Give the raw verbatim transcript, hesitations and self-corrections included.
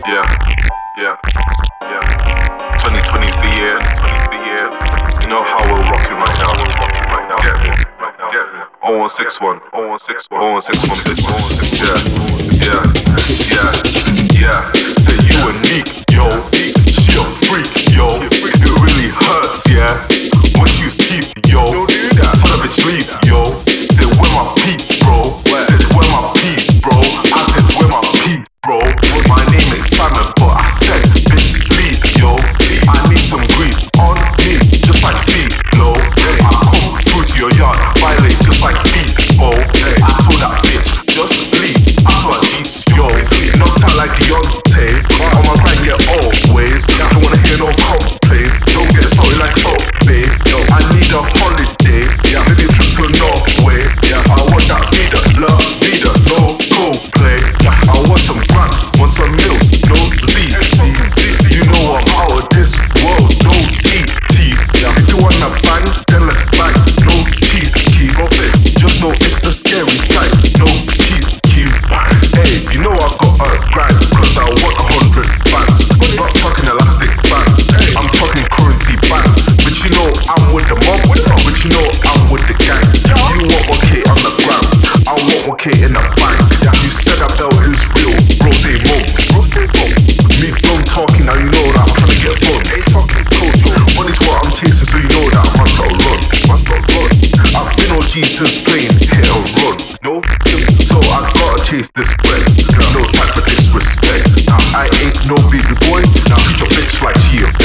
Yeah, yeah, yeah. twenty twenty's the year. twenty twenty's the year. You know how we're rocking right now. We're rocking right now. Get me, get me. oh one six one, oh one six one, oh one six one, bitch. Yeah, yeah, yeah, yeah. Say you unique, yo. She a freak, yo. It really hurts, yeah. When she use teeth, yo. Tell the bitch leave, yo. Say where my peep, bro. Said where my peep, bro. I said where my peep, bro. My name ain't Simon, but I said bitch leave, yo. I need some green on me, just like C-Lo. I come through to your yard, violate just like people. I told that bitch just leave after I cheats, yo. Knocked out like Deontay. On my grind, yeah, always. Don't wanna hear no complaint. Don't get salty like salt, babe. I need a holiday, maybe a trip to Norway. I want that vida, love vida, no go play. I want some grants, want some meals, no Z. You know I'm out of this world, no E T. If you wanna bang, then let's bang, no cheap keep. Just know it's a scary sight, no cheap keep. Hey, you know I got a grind, cause I want a hundred bands. Not talking elastic bands, I'm talking currency bands. But you know I'm with the mob, but you know I'm with the gang. You want one K on the gram, I want one K in the bank. You said that belt is real, bro say moves. Me done talking, now you know that I'm trying to get fun. They talking culture, money's what I'm chasing, so you know that I must not run, must not run. I've been O G since playing hit and run, no Simpsons, so I gotta chase this bread. No time for disrespect. I ain't no baby boy, treat your bitch like she a